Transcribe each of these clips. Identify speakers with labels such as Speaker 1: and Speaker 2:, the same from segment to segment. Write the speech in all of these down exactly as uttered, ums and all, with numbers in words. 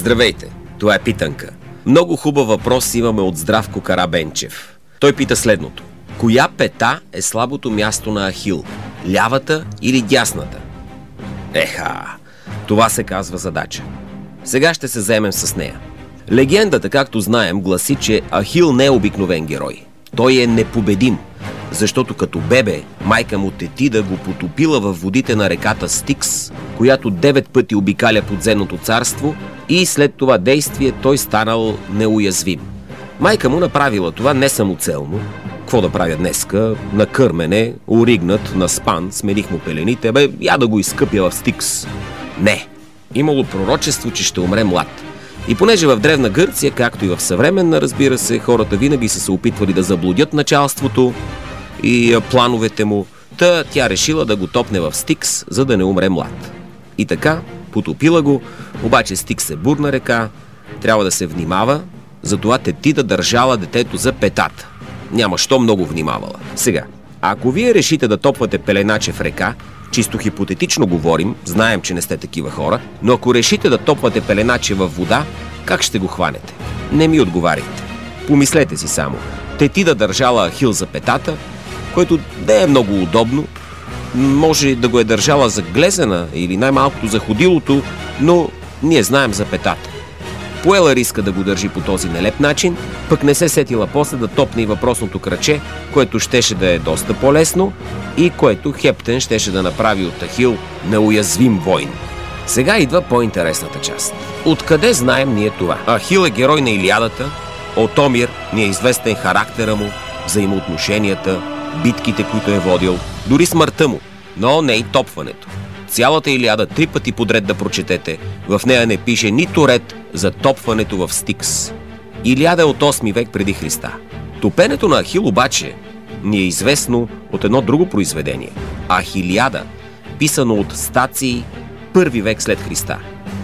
Speaker 1: Здравейте, това е Питанка. Много хубав въпрос имаме от Здравко Карабенчев. Той пита следното. Коя пета е слабото място на Ахил? Лявата или дясната? Еха, това се казва задача. Сега ще се заемем с нея. Легендата, както знаем, гласи, че Ахил не е обикновен герой. Той е непобедим, защото като бебе майка му Тетида го потопила във водите на реката Стикс, която девет пъти обикаля подземното царство, и след това действие той станал неуязвим. Майка му направила това не самоцелно. Какво да правя днеска? Накърмене, оригнат, наспан, смених му пелените, бе, я да го изкъпя в Стикс. Не, имало пророчество, че ще умре млад. И понеже в древна Гърция, както и в съвременна, разбира се, хората винаги са се опитвали да заблудят началството и плановете му, та тя решила да го топне в Стикс, за да не умре млад. И така, потопила го, обаче Стикс е бурна река, трябва да се внимава, затова Тетида държала детето за петата. Няма що много внимавала. Сега, ако вие решите да топвате пеленаче в река, чисто хипотетично говорим, знаем, че не сте такива хора, но ако решите да топвате пеленаче във вода, как ще го хванете? Не ми отговаряйте. Помислете си само. Тетида държала Ахил за петата, което не е много удобно. Може да го е държала за глезена или най-малкото за ходилото, но ние знаем за петата. Поела риска да го държи по този нелеп начин, пък не се сетила после да топне и въпросното краче, което щеше да е доста по-лесно и което Хептен щеше да направи от Ахил неуязвим войн. Сега идва по-интересната част. Откъде знаем ние това? Ахил е герой на Илиадата, от Омир ни е известен характера му, взаимоотношенията, битките, които е водил, дори смъртта му, но не и топването. Цялата Илиада три пъти подред да прочетете, в нея не пише нито ред за топването в Стикс. Илиада е от осми век преди Христа. Топенето на Ахил обаче ни е известно от едно друго произведение – Ахилиада, писано от Стаций, първи век след Христа.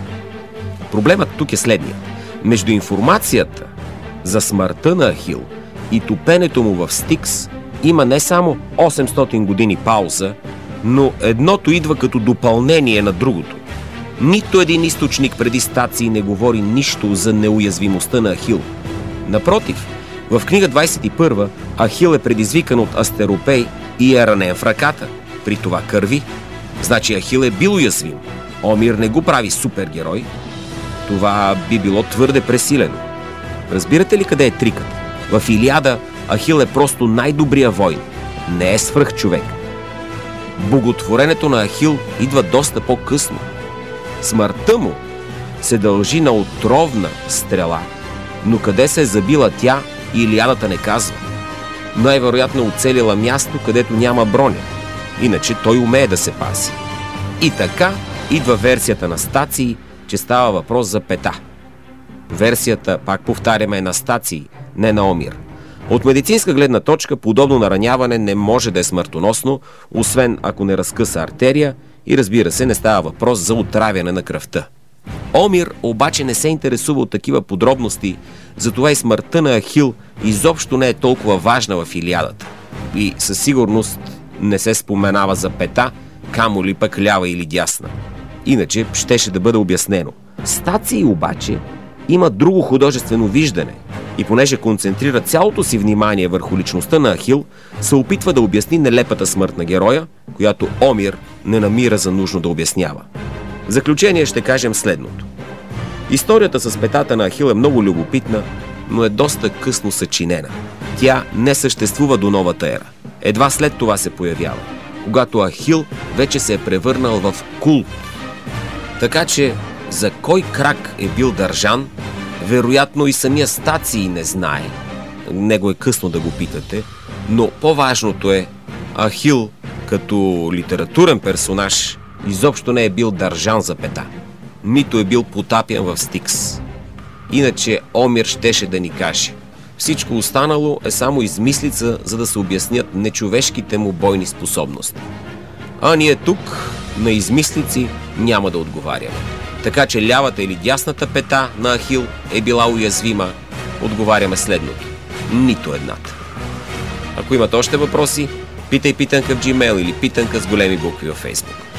Speaker 1: Проблемът тук е следния. Между информацията за смъртта на Ахил и топенето му в Стикс има не само осемстотин години пауза, но едното идва като допълнение на другото. Нито един източник преди Стаций не говори нищо за неуязвимостта на Ахил. Напротив, в книга двадесет и първа Ахил е предизвикан от Астеропей и е ранен в ръката. При това кърви. Значи Ахил е бил уязвим. Омир не го прави супергерой. Това би било твърде пресилено. Разбирате ли къде е трикът? В Илиада Ахил е просто най-добрия войн. Не е свръхчовек. Боготворенето на Ахил идва доста по-късно. Смъртта му се дължи на отровна стрела, но къде се е забила тя, Илиадата не казва. Най-вероятно оцелила място, където няма броня. Иначе той умее да се паси. И така идва версията на Стаций, че става въпрос за пета. Версията, пак повтаряме, е на Стаций, не на Омир. От медицинска гледна точка, подобно нараняване не може да е смъртоносно, освен ако не разкъса артерия и, разбира се, не става въпрос за отравяне на кръвта. Омир обаче не се интересува от такива подробности, затова и смъртта на Ахил изобщо не е толкова важна в Илиадата. И със сигурност не се споменава за пета, камо ли пък лява или дясна. Иначе щеше да бъде обяснено. Стаций обаче има друго художествено виждане и понеже концентрира цялото си внимание върху личността на Ахил, се опитва да обясни нелепата смърт на героя, която Омир не намира за нужно да обяснява. В заключение ще кажем следното. Историята с петата на Ахил е много любопитна, но е доста късно съчинена. Тя не съществува до новата ера. Едва след това се появява, когато Ахил вече се е превърнал в култ. Така че за кой крак е бил държан, вероятно и самия Стаций не знае. Него е късно да го питате, но по-важното е, Ахил като литературен персонаж изобщо не е бил държан за пета. Нито е бил потапян в Стикс. Иначе Омир щеше да ни каже. Всичко останало е само измислица, за да се обяснят нечовешките му бойни способности. А ние тук на измислици няма да отговаряме. Така че лявата или дясната пета на Ахил е била уязвима, отговаряме следното. Нито едната. Ако имате още въпроси, питай Питанка в Gmail или Питанка с големи букви във Facebook.